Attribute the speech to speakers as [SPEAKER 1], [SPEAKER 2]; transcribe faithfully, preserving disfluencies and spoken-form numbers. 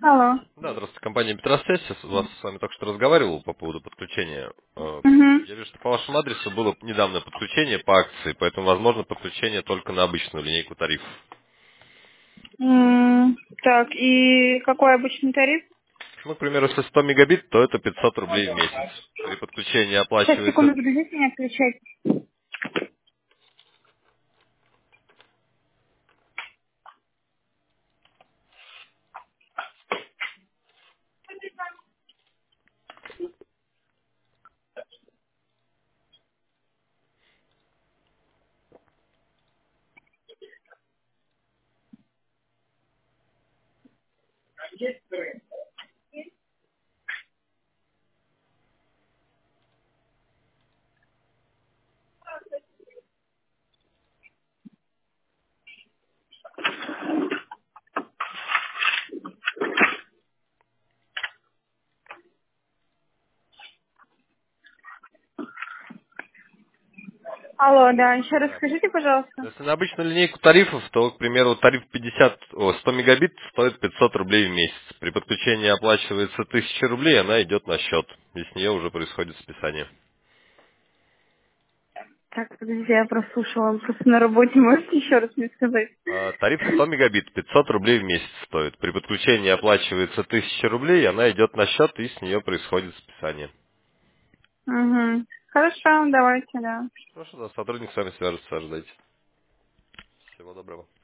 [SPEAKER 1] Алло.
[SPEAKER 2] Да, здравствуйте, компания Петросвязь. Я с вас с вами только что разговаривал по поводу подключения. Э,
[SPEAKER 1] Угу.
[SPEAKER 2] Я вижу, что по вашему адресу было недавнее подключение по акции, поэтому возможно подключение только на обычную линейку тарифов.
[SPEAKER 1] М, Так, и какой обычный тариф?
[SPEAKER 2] Ну, к примеру, если сто мегабит, то это пятьсот рублей в месяц. При подключении
[SPEAKER 1] Сейчас,
[SPEAKER 2] оплачивается...
[SPEAKER 1] секунду, подождите, не отключайте. Алло, да, еще раз
[SPEAKER 2] Да.
[SPEAKER 1] скажите, пожалуйста.
[SPEAKER 2] Если на обычную линейку тарифов, то, к примеру, тариф пятьдесят, о, сто мегабит стоит пятьсот рублей в месяц. При подключении оплачивается тысяча рублей, она идет на счет. И с нее уже происходит списание.
[SPEAKER 1] Так, подождите, я прослушала, просто на работе, можете еще раз мне сказать?
[SPEAKER 2] А, Тариф сто мегабит, пятьсот рублей в месяц стоит. При подключении оплачивается тысяча рублей, она идет на счет, и с нее происходит списание.
[SPEAKER 1] Угу. Хорошо, давайте, да.
[SPEAKER 2] Хорошо, да, сотрудник с вами свяжется, ждайте. Всего доброго.